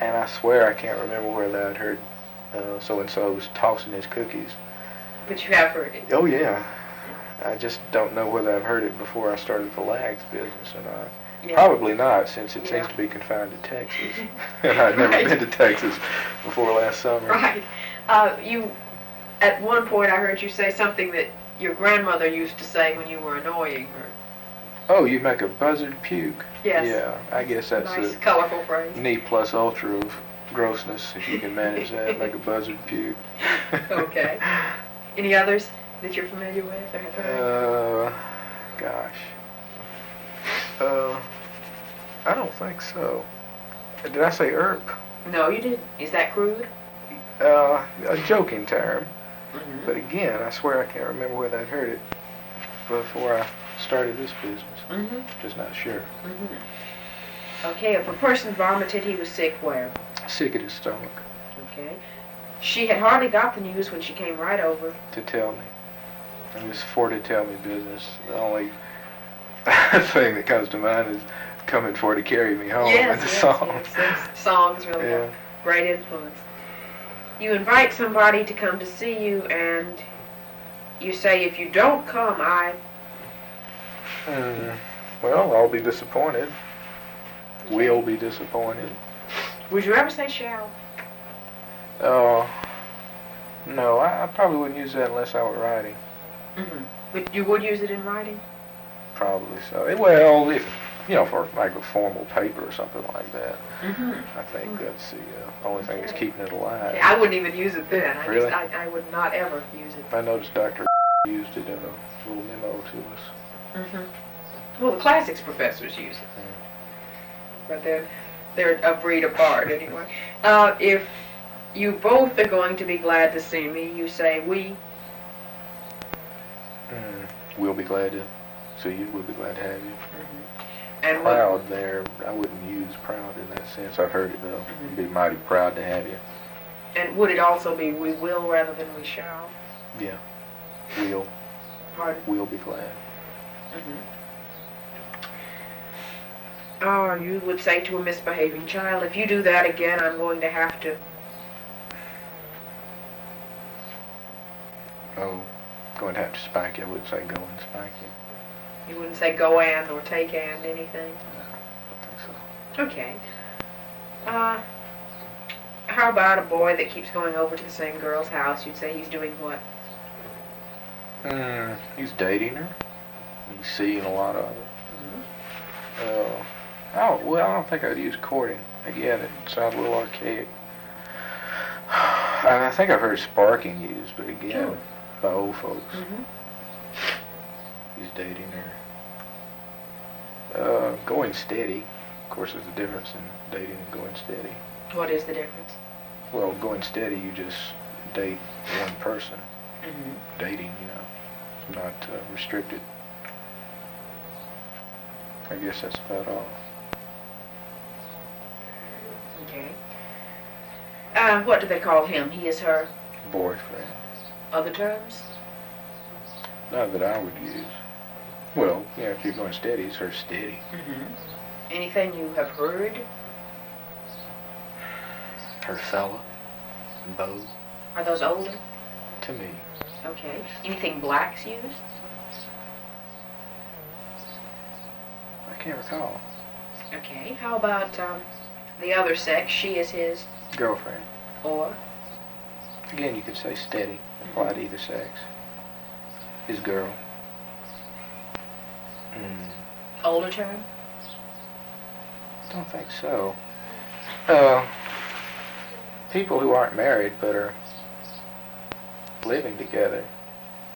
And I swear I can't remember whether I'd heard so-and-so was tossing his cookies. But you have heard it. Oh, yeah. I just don't know whether I've heard it before I started the lags business or not. Yeah. Probably not, since it Yeah. seems to be confined to Texas. And I'd never Right. been to Texas before last summer. Right. At one point I heard you say something that your grandmother used to say when you were annoying her. Oh, you make a buzzard puke? Yes. Yeah, I guess that's Nice, a colorful phrase. neat plus ultra of grossness, if you can manage that. Make a buzzard puke. Okay. Any others that you're familiar with or have heard? Gosh. I don't think so. Did I say ERP? No, you didn't. Is that crude? A joking term. Mm-hmm. But again, I swear I can't remember whether I'd heard it before I started this business. Mm-hmm. Just not sure. Mm-hmm. Okay, if a person vomited, he was sick where? Sick at his stomach. Okay. She had hardly got the news when she came right over. To tell me. It was for to tell me business. The only thing that comes to mind is coming for to carry me home in the song. Yes. Songs really have great influence. You invite somebody to come to see you and you say, if you don't come, well, I'll be disappointed. Okay. We'll be disappointed. Would you ever say shall? No, I probably wouldn't use that unless I were writing. Mm-hmm. But you would use it in writing? Probably so. Well, if, for like a formal paper or something like that. Mm-hmm. I think that's the only thing that's keeping it alive. Yeah, I wouldn't even use it then. Really? I would not ever use it. I noticed Dr. used it in a little memo to us. Mm-hmm. Well, the classics professors use it. But they're a breed apart anyway. If you both are going to be glad to see me, you say we. We'll be glad to see you. We'll be glad to have you. Mm-hmm. And proud there, I wouldn't use proud in that sense. I've heard it though. Mm-hmm. Be mighty proud to have you. And would it also be we will rather than we shall? Yeah. We'll. Pardon? We'll be glad. Mm-hmm. You would say to a misbehaving child, if you do that again, I'm going to have to. Oh, going to have to spank you. I wouldn't say go and spank you. You wouldn't say go and or take and anything? No, I don't think so. Okay. How about a boy that keeps going over to the same girl's house? You'd say he's doing what? He's dating her. He's seeing a lot of her. Mm-hmm. I don't think I'd use courting. Again, it sounds a little archaic. I think I've heard sparking used, but again, by old folks. Mm-hmm. He's dating her. Going steady. Of course, there's a difference in dating and going steady. What is the difference? Well, going steady, you just date one person. Mm-hmm. Dating, it's not restricted. I guess that's about all. Okay. What do they call him? He is her? Boyfriend. Other terms? Not that I would use. Well, if you're going steady, it's her steady. Mm-hmm. Anything you have heard? Her fella. Beau. Are those older? To me. Okay. Anything blacks use? I can't recall. Okay. How about the other sex? She is his? Girlfriend. Or? Again, you could say steady. Apply to either sex. His girl. Older term? Don't think so. People who aren't married but are living together.